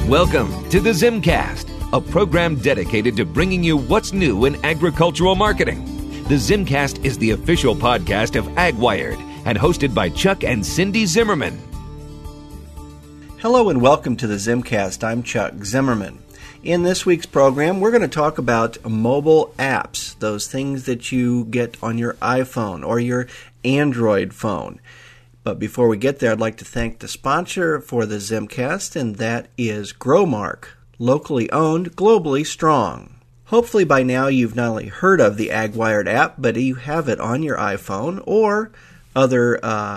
Welcome to the Zimcast, a program dedicated to bringing you what's new in agricultural marketing. The Zimcast is the official podcast of AgWired and hosted by Chuck and Cindy Zimmerman. Hello and welcome to the Zimcast. I'm Chuck Zimmerman. In this week's program, we're going to talk about mobile apps, those things that you get on your iPhone or your Android phone. But before we get there, I'd like to thank the sponsor for the Zimcast, and that is Growmark, locally owned, globally strong. Hopefully by now you've not only heard of the AgWired app, but you have it on your iPhone or other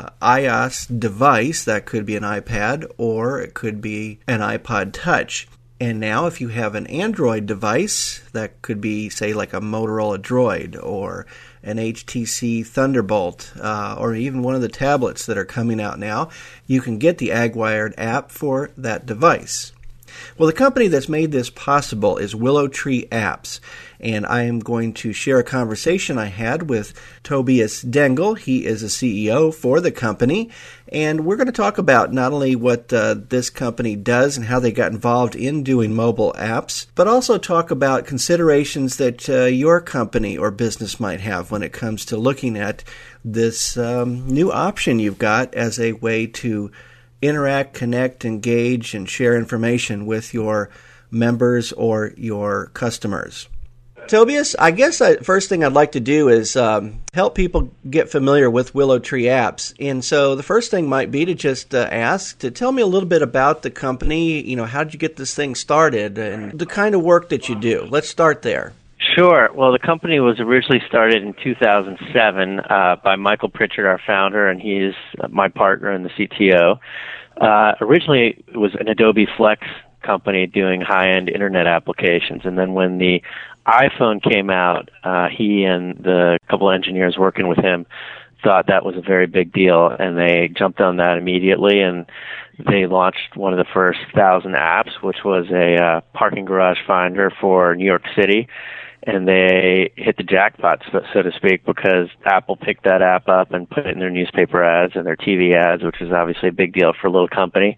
iOS device. That could be an iPad or it could be an iPod Touch. And now if you have an Android device, that could be, say, like a Motorola Droid or an HTC Thunderbolt or even one of the tablets that are coming out now, you can get the AgWired app for that device. Well, the company that's made this possible is Willow Tree Apps, and I am going to share a conversation I had with Tobias Dengel. He is a CEO for the company, and we're going to talk about not only what this company does and how they got involved in doing mobile apps, but also talk about considerations that your company or business might have when it comes to looking at this new option you've got as a way to interact, connect, engage, and share information with your members or your customers. Tobias, I guess first thing I'd like to do is help people get familiar with Willow Tree Apps. And so the first thing might be to just ask to tell me a little bit about the company. You know, how did you get this thing started and the kind of work that you do? Let's start there. Sure. Well, the company was originally started in 2007 by Michael Pritchard, our founder, and he's my partner and the CTO. Originally, it was an Adobe Flex company doing high-end internet applications, and then when the iPhone came out, he and the couple of engineers working with him thought that was a very big deal, and they jumped on that immediately, and they launched one of the first 1,000 apps, which was a parking garage finder for New York City. And they hit the jackpot, so to speak, because Apple picked that app up and put it in their newspaper ads and their TV ads, which is obviously a big deal for a little company.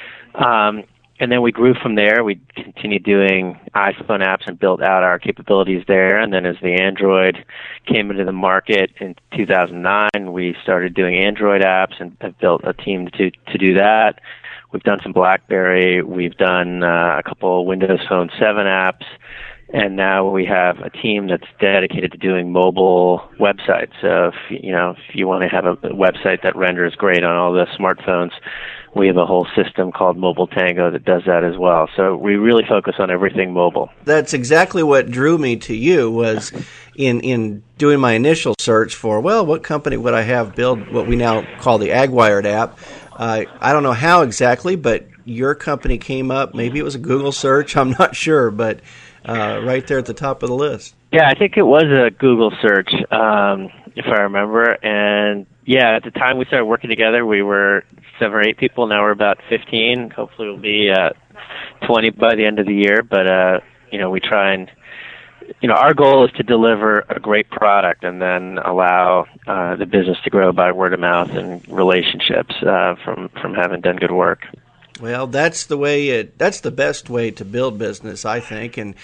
And then we grew from there. We continued doing iPhone apps and built out our capabilities there. And then as the Android came into the market in 2009, we started doing Android apps and have built a team to do that. We've done some BlackBerry. We've done a couple Windows Phone 7 apps. And now we have a team that's dedicated to doing mobile websites. So if you want to have a website that renders great on all the smartphones, we have a whole system called Mobile Tango that does that as well. So we really focus on everything mobile. That's exactly what drew me to you was in doing my initial search for, well, what company would I have build what we now call the AgWired app? I don't know how exactly, but your company came up. Maybe it was a Google search. I'm not sure, but right there at the top of the list. Yeah, I think it was a Google search, if I remember. And yeah, at the time we started working together, we were 7 or 8 people. Now we're about 15. Hopefully we'll be 20 by the end of the year. But, we try and, our goal is to deliver a great product and then allow the business to grow by word of mouth and relationships from having done good work. Well, that's the best way to build business, I think, and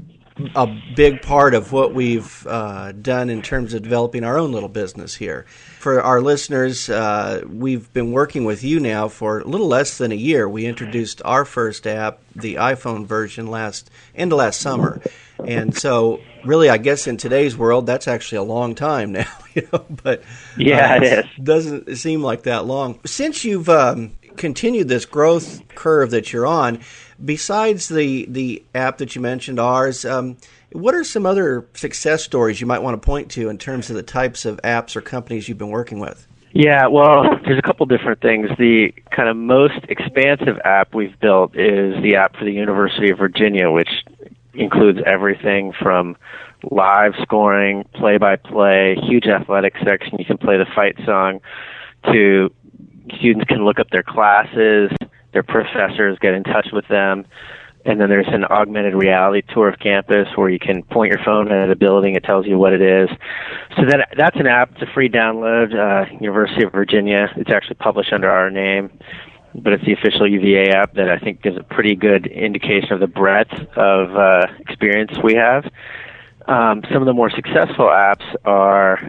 a big part of what we've done in terms of developing our own little business here. For our listeners, we've been working with you now for a little less than a year. We introduced our first app, the iPhone version, end of last summer. And so really, I guess in today's world, that's actually a long time now, but yeah, it is. Doesn't seem like that long. Since you've continued this growth curve that you're on, besides the app that you mentioned, ours, what are some other success stories you might want to point to in terms of the types of apps or companies you've been working with? Yeah, well, there's a couple different things. The kind of most expansive app we've built is the app for the University of Virginia, which includes everything from live scoring, play-by-play, huge athletic section. You can play the fight song, to students can look up their classes, their professors, get in touch with them. And then there's an augmented reality tour of campus where you can point your phone at a building. It tells you what it is. So that's an app. It's a free download, University of Virginia. It's actually published under our name. but it's the official UVA app that I think gives a pretty good indication of the breadth of experience we have. Some of the more successful apps are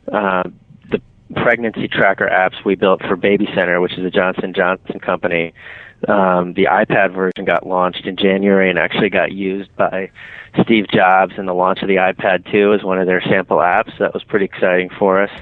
the pregnancy tracker apps we built for Baby Center, which is a Johnson & Johnson company. The iPad version got launched in January and actually got used by Steve Jobs in the launch of the iPad 2 as one of their sample apps. That was pretty exciting for us.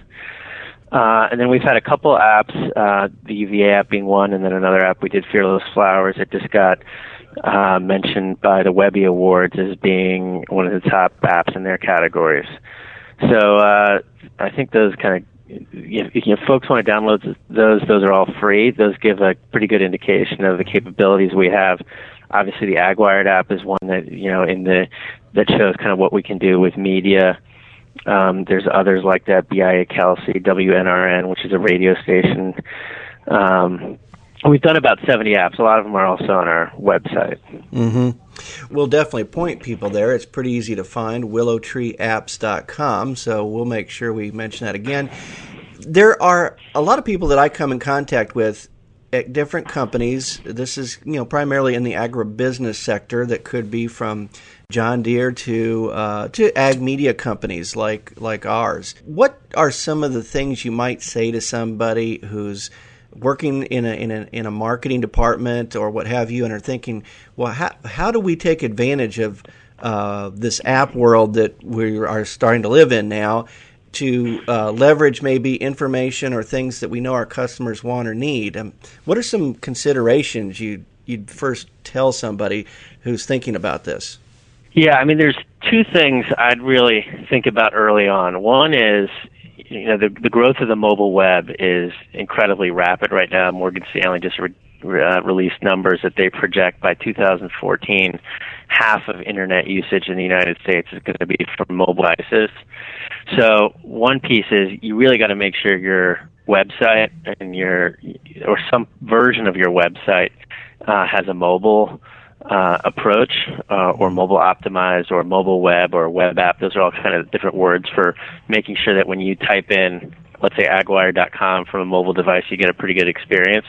And then we've had a couple apps, the UVA app being one, and then another app we did, Fearless Flowers, that just got mentioned by the Webby Awards as being one of the top apps in their categories. So I think those kind of, if folks want to download those are all free. Those give a pretty good indication of the capabilities we have. Obviously, the AgWired app is one that, that shows kind of what we can do with media. There's others like that, BIA Kelsey, WNRN, which is a radio station. We've done about 70 apps. A lot of them are also on our website. Mm-hmm. We'll definitely point people there. It's pretty easy to find, willowtreeapps.com, so we'll make sure we mention that again. There are a lot of people that I come in contact with at different companies. This is, primarily in the agribusiness sector. That could be from John Deere to ag media companies like ours. What are some of the things you might say to somebody who's working in a marketing department or what have you, and are thinking, well, how do we take advantage of this app world that we are starting to live in now to leverage maybe information or things that we know our customers want or need? What are some considerations you'd first tell somebody who's thinking about this? Yeah, there's two things I'd really think about early on. One is, the growth of the mobile web is incredibly rapid right now. Morgan Stanley just released numbers that they project by 2014, half of internet usage in the United States is going to be from mobile devices. So one piece is you really got to make sure your website and or some version of your website has a mobile approach, or mobile optimized, or mobile web, or web app. Those are all kind of different words for making sure that when you type in, let's say, agwire.com from a mobile device, you get a pretty good experience.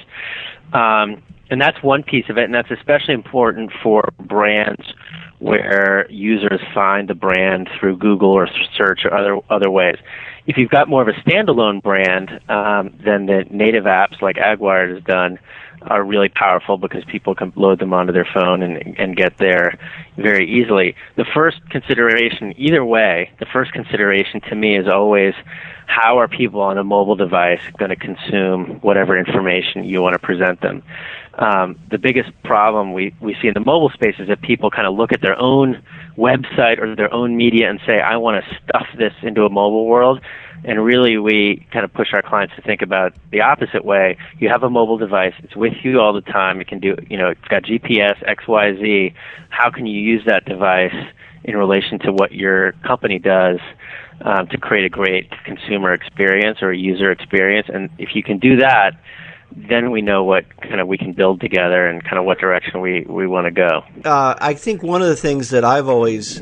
And that's one piece of it, and that's especially important for brands where users find the brand through Google or search or other ways. If you've got more of a standalone brand, then the native apps like AgWired has done are really powerful because people can load them onto their phone and get there very easily. The first consideration, either way, the first consideration to me is always, how are people on a mobile device going to consume whatever information you want to present them? The biggest problem we see in the mobile space is that people kind of look at their own website or their own media and say, I want to stuff this into a mobile world. And really, we kind of push our clients to think about the opposite way. You have a mobile device. It's with you all the time. It can do, it's got GPS, X, Y, Z. How can you use that device in relation to what your company does to create a great consumer experience or a user experience? And if you can do that, then we know what kind of we can build together and kind of what direction we want to go. I think one of the things that I've always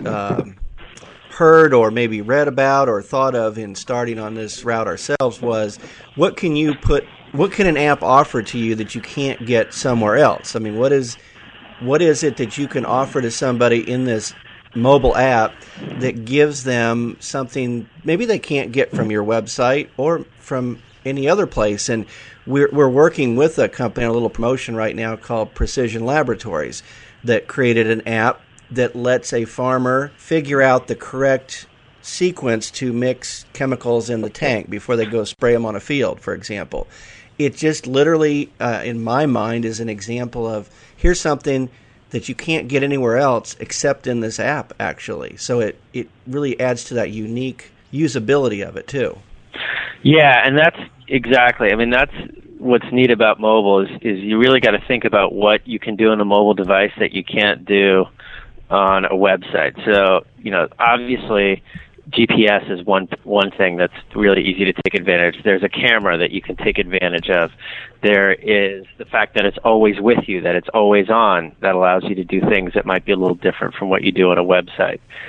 heard or maybe read about or thought of in starting on this route ourselves was, what can an app offer to you that you can't get somewhere else? What is it that you can offer to somebody in this mobile app that gives them something maybe they can't get from your website or from any other place? And we're working with a company on a little promotion right now called Precision Laboratories that created an app that lets a farmer figure out the correct sequence to mix chemicals in the tank before they go spray them on a field, for example. It just literally, in my mind, is an example of, here's something that you can't get anywhere else except in this app, actually. So it really adds to that unique usability of it, too. Yeah, and that's exactly. That's what's neat about mobile is you really got to think about what you can do on a mobile device that you can't do on a website. So, obviously GPS is one thing that's really easy to take advantage. There's a camera that you can take advantage of. There is the fact that it's always with you, that it's always on, that allows you to do things that might be a little different from what you do on a website.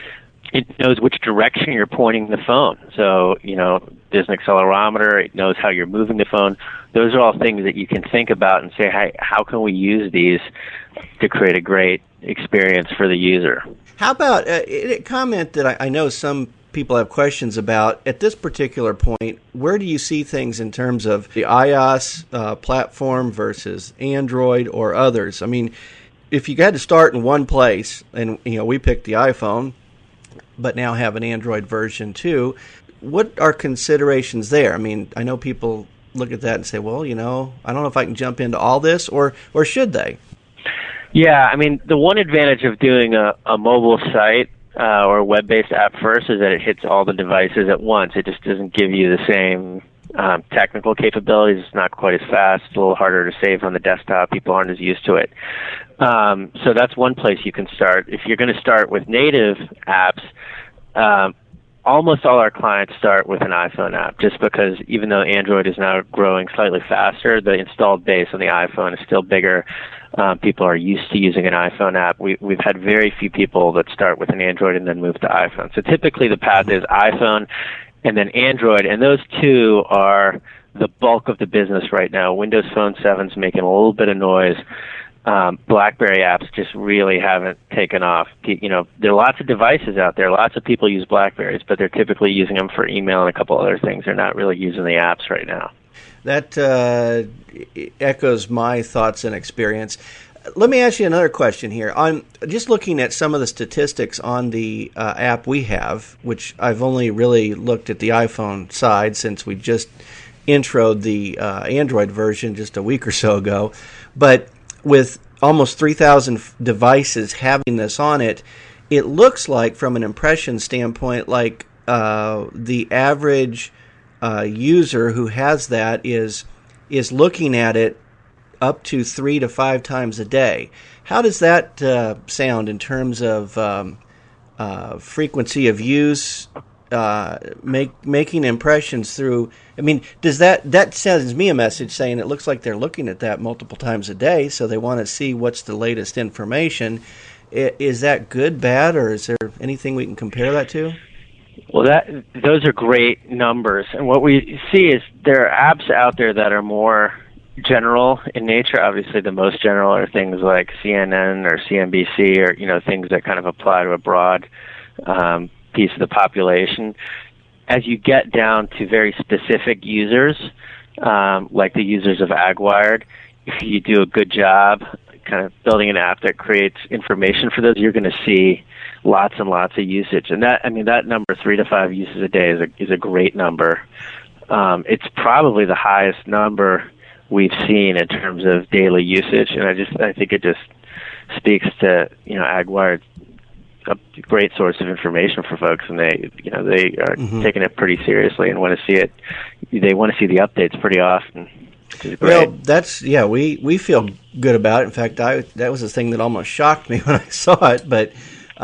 It knows which direction you're pointing the phone. So, there's an accelerometer. It knows how you're moving the phone. Those are all things that you can think about and say, hey, how can we use these to create a great experience for the user? How about a comment that I know some people have questions about at this particular point? Where do you see things in terms of the iOS platform versus Android or others? I mean, if you had to start in one place, and we picked the iPhone, but now have an Android version too, what are considerations there? I mean, I know people look at that and say, well, I don't know if I can jump into all this, or should they? Yeah, I mean, the one advantage of doing a mobile site or a web-based app first is that it hits all the devices at once. It just doesn't give you the same technical capabilities. It's not quite as fast. It's a little harder to save on the desktop. People aren't as used to it. So that's one place you can start. If you're going to start with native apps, almost all our clients start with an iPhone app, just because even though Android is now growing slightly faster, the installed base on the iPhone is still bigger. People are used to using an iPhone app. We've had very few people that start with an Android and then move to iPhone. So typically the path is iPhone and then Android, and those two are the bulk of the business right now. Windows Phone 7's making a little bit of noise. BlackBerry apps just really haven't taken off. There are lots of devices out there. Lots of people use BlackBerries, but they're typically using them for email and a couple other things. They're not really using the apps right now. That echoes my thoughts and experience. Let me ask you another question here. On just looking at some of the statistics on the app we have, which I've only really looked at the iPhone side since we just introed the Android version just a week or so ago, but with almost 3,000 devices having this on it, it looks like, from an impression standpoint, like the average user who has that is looking at it up to 3 to 5 times a day. How does that sound in terms of frequency of use, making impressions through? I mean, does that sends me a message saying it looks like they're looking at that multiple times a day, so they want to see what's the latest information. Is that good, bad, or is there anything we can compare that to? Well, those are great numbers, and what we see is there are apps out there that are more general in nature. Obviously, the most general are things like CNN or CNBC, or things that kind of apply to a broad piece of the population. As you get down to very specific users, like the users of AgWired, if you do a good job kind of building an app that creates information for those, you're going to see lots and lots of usage. And that number, 3 to 5 uses a day, is a great number. It's probably the highest number we've seen in terms of daily usage, and I think it just speaks to AgWired's a great source of information for folks, and they are taking it pretty seriously and want to see it. They want to see the updates pretty often, which is great. Well, we feel good about it. In fact, that was the thing that almost shocked me when I saw it. But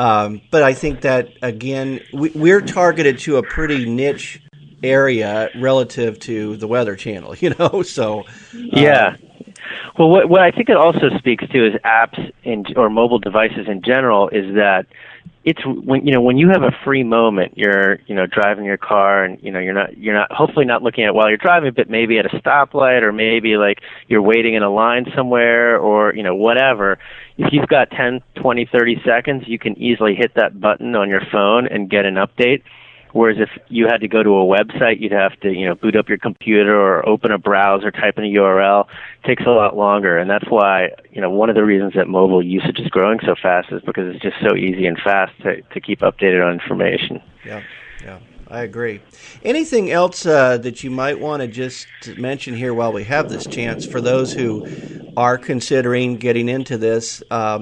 I think that again, we're targeted to a pretty niche area relative to the Weather Channel. So yeah. Well, what I think it also speaks to is apps or mobile devices in general is that it's when you have a free moment, you're driving your car and you're not hopefully not looking at it while you're driving, but maybe at a stoplight, or maybe like you're waiting in a line somewhere, or whatever. If you've got 10, 20, 30 seconds, you can easily hit that button on your phone and get an update. Whereas if you had to go to a website, you'd have to, boot up your computer or open a browser, type in a URL. It takes a lot longer, and that's why, one of the reasons that mobile usage is growing so fast is because it's just so easy and fast to keep updated on information. Yeah, I agree. Anything else that you might want to just mention here while we have this chance for those who are considering getting into this?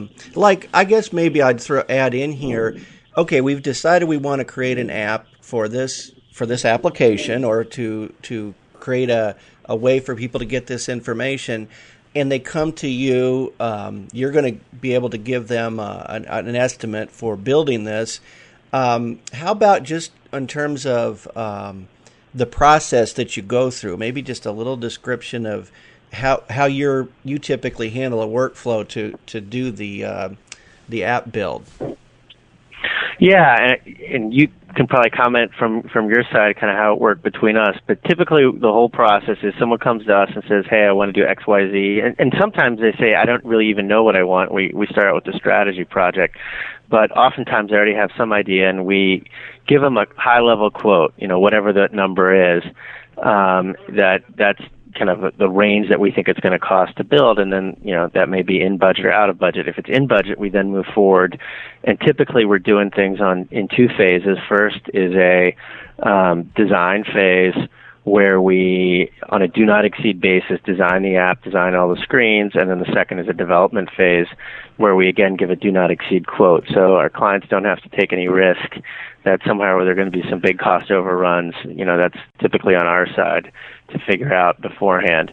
I guess maybe I'd add in here, okay, we've decided we want to create an app for this application, or to create a way for people to get this information, and they come to you. You're going to be able to give them an estimate for building this. How about just in terms of the process that you go through? Maybe just a little description of how you typically handle a workflow to do the app build. Yeah, and you can probably comment from your side kind of how it worked between us. But typically the whole process is someone comes to us and says, hey, I want to do X, Y, Z. And sometimes they say, I don't really even know what I want. We start out with the strategy project. But oftentimes they already have some idea, and we give them a high-level quote, whatever that number is, that's kind of the range that we think it's going to cost to build, and then that may be in budget or out of budget. If it's in budget, we then move forward, and typically we're doing things in two phases. First is a design phase where we, on a do-not-exceed basis, design the app, design all the screens, and then the second is a development phase where we, again, give a do-not-exceed quote. So our clients don't have to take any risk that somehow there are going to be some big cost overruns. That's typically on our side to figure out beforehand.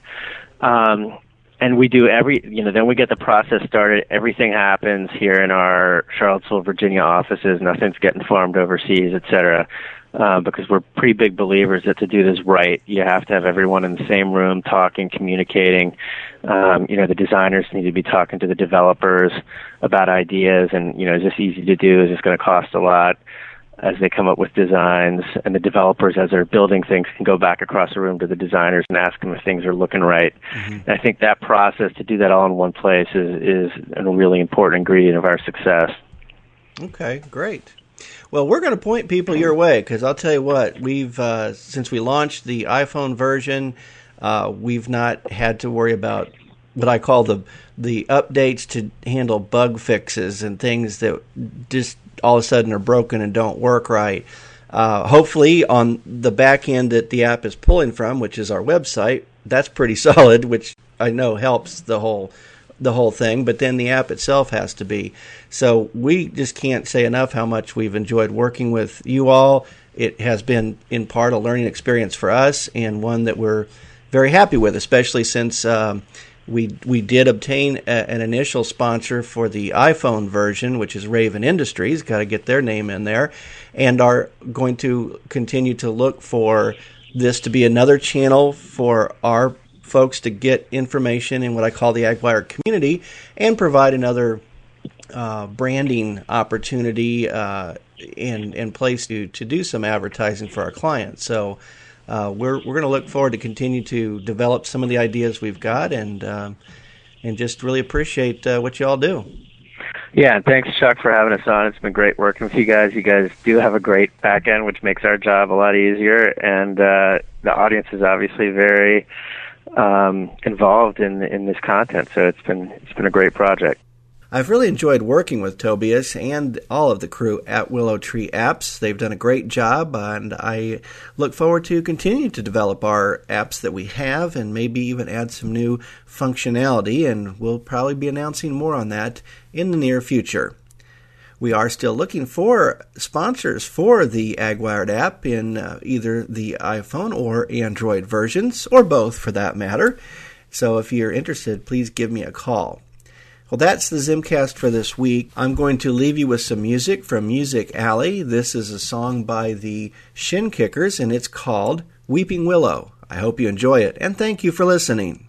And we do then we get the process started. Everything happens here in our Charlottesville, Virginia offices. Nothing's getting farmed overseas, et cetera. Because we're pretty big believers that to do this right, you have to have everyone in the same room talking, communicating. The designers need to be talking to the developers about ideas and, is this easy to do? Is this going to cost a lot? As they come up with designs, and the developers, as they're building things, can go back across the room to the designers and ask them if things are looking right. Mm-hmm. And I think that process, to do that all in one place, is a really important ingredient of our success. Okay, great. Well, we're going to point people your way, because I'll tell you what, we've since we launched the iPhone version, we've not had to worry about what I call the updates to handle bug fixes and things that just all of a sudden are broken and don't work right. Hopefully on the back end that the app is pulling from, which is our website, that's pretty solid, which I know helps the whole thing, but then the app itself has to be. So we just can't say enough how much we've enjoyed working with you all. It has been in part a learning experience for us, and one that we're very happy with, especially since we did obtain an initial sponsor for the iPhone version, which is Raven Industries. Got to get their name in there, and are going to continue to look for this to be another channel for our folks to get information in what I call the AgWire community, and provide another branding opportunity and place to do some advertising for our clients. So we're going to look forward to continue to develop some of the ideas we've got, and just really appreciate what you all do. Yeah, and thanks, Chuck, for having us on. It's been great working with you guys. You guys do have a great back end, which makes our job a lot easier, and the audience is obviously very involved in this content. So it's been a great project. I've really enjoyed working with Tobias and all of the crew at Willow Tree Apps. They've done a great job, and I look forward to continuing to develop our apps that we have, and maybe even add some new functionality, and we'll probably be announcing more on that in the near future. We are still looking for sponsors for the AgWired app in either the iPhone or Android versions, or both for that matter. So if you're interested, please give me a call. Well, that's the Zimcast for this week. I'm going to leave you with some music from Music Alley. This is a song by the Shin Kickers, and it's called Weeping Willow. I hope you enjoy it, and thank you for listening.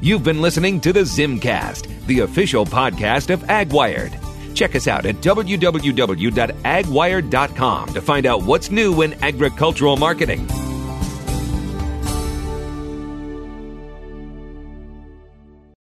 You've been listening to the Zimcast, the official podcast of AgWired. Check us out at www.agwired.com to find out what's new in agricultural marketing.